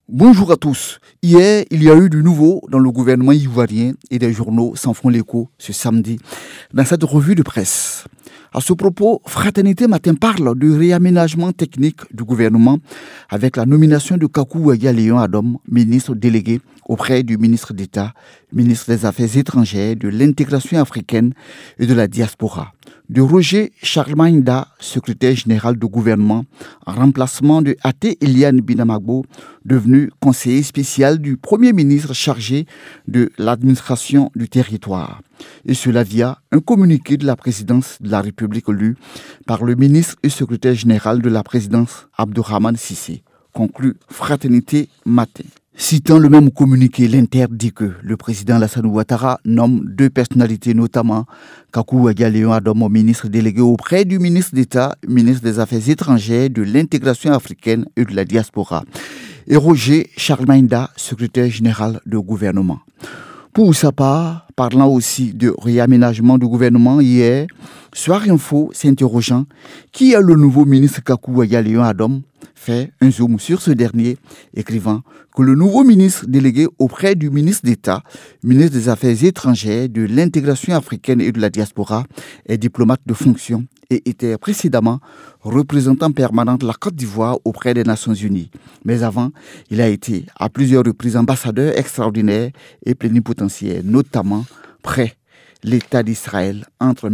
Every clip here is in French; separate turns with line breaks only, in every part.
Bonjour à tous. Hier, il y a eu du nouveau dans le gouvernement ivoirien et des journaux s'en font l'écho ce samedi dans cette revue de presse. À ce propos, Fraternité Matin parle du réaménagement technique du gouvernement avec la nomination de Kakou Léon Adom, ministre délégué auprès du ministre d'État, ministre des Affaires étrangères, de l'intégration africaine et de la diaspora. De Roger Charlemagne-Da, secrétaire général du gouvernement, en remplacement de Até Eliane Binamagbo, devenu conseiller spécial du Premier ministre chargé de l'administration du territoire. Et cela via un communiqué de la présidence de la République lu par le ministre et secrétaire général de la présidence Abdourahmane Cissé, conclut Fraternité Matin. Citant le même communiqué, l'Inter dit que le président Alassane Ouattara nomme deux personnalités, notamment Kakou Léon Adom, ministre délégué auprès du ministre d'État, ministre des Affaires étrangères, de l'intégration africaine et de la diaspora, et Roger Charlemagne-Da, secrétaire général du gouvernement. Pour sa part, parlant aussi de réaménagement du gouvernement hier, Soir Info s'interrogeant qui est le nouveau ministre Kakou Léon Adom, fait un zoom sur ce dernier, écrivant que le nouveau ministre délégué auprès du ministre d'État, ministre des Affaires étrangères, de l'intégration africaine et de la diaspora, est diplomate de fonction et était précédemment représentant permanent de la Côte d'Ivoire auprès des Nations Unies. Mais avant, il a été à plusieurs reprises ambassadeur extraordinaire et plénipotentiaire, notamment près l'État d'Israël entre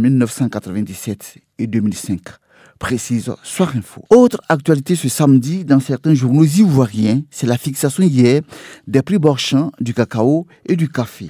1997 et 2005. Précise Soir Info. Autre actualité ce samedi dans certains journaux ivoiriens, c'est la fixation hier des prix Borchamp du cacao et du café.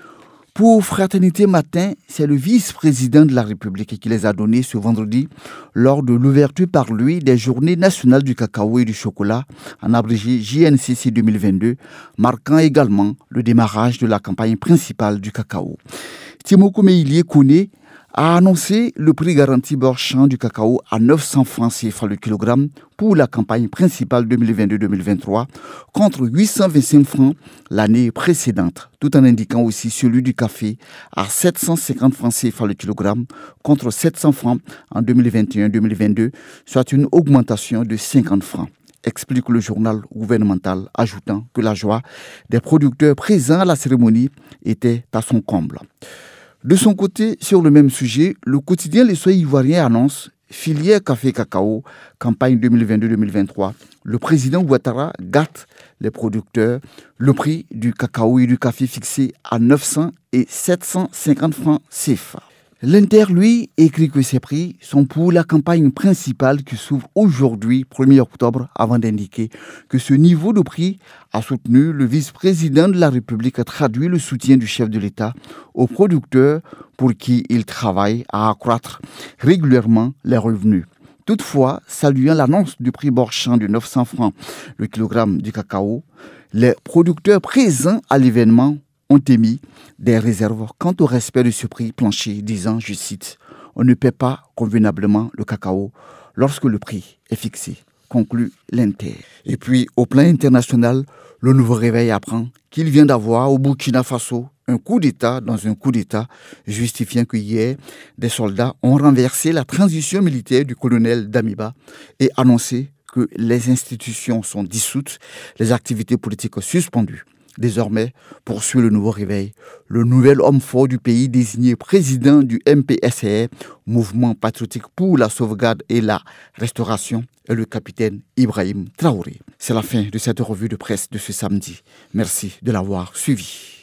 Pour Fraternité Matin, c'est le vice-président de la République qui les a donnés ce vendredi lors de l'ouverture par lui des Journées nationales du cacao et du chocolat, en abrégé JNCC 2022, marquant également le démarrage de la campagne principale du cacao. Timoko Meilier Kone a annoncé le prix garanti Borchamp du cacao à 900 francs CFA le kilogramme pour la campagne principale 2022-2023 contre 825 francs l'année précédente, tout en indiquant aussi celui du café à 750 francs CFA le kilogramme contre 700 francs en 2021-2022, soit une augmentation de 50 francs. Explique le journal gouvernemental, ajoutant que la joie des producteurs présents à la cérémonie était à son comble. De son côté, sur le même sujet, le quotidien Les Soleils ivoiriens annonce filière café-cacao, campagne 2022-2023. Le président Ouattara gâte les producteurs. Le prix du cacao et du café fixé à 900 et 750 francs CFA. L'Inter, lui, écrit que ces prix sont pour la campagne principale qui s'ouvre aujourd'hui, 1er octobre, avant d'indiquer que ce niveau de prix a soutenu le vice-président de la République, a traduit le soutien du chef de l'État aux producteurs pour qui il travaille à accroître régulièrement les revenus. Toutefois, saluant l'annonce du prix Borchamp de 900 francs le kilogramme du cacao, les producteurs présents à l'événement ont émis des réserves quant au respect de ce prix plancher, disant, je cite, « On ne paie pas convenablement le cacao lorsque le prix est fixé », conclut l'Inter. Et puis, au plan international, le Nouveau Réveil apprend qu'il vient d'avoir au Burkina Faso un coup d'État dans un coup d'État, justifiant que hier, des soldats ont renversé la transition militaire du colonel Damiba et annoncé que les institutions sont dissoutes, les activités politiques suspendues. Désormais, poursuit le Nouveau Réveil, le nouvel homme fort du pays désigné président du MPSR, Mouvement patriotique pour la sauvegarde et la restauration, est le capitaine Ibrahim Traoré. C'est la fin de cette revue de presse de ce samedi. Merci de l'avoir suivi.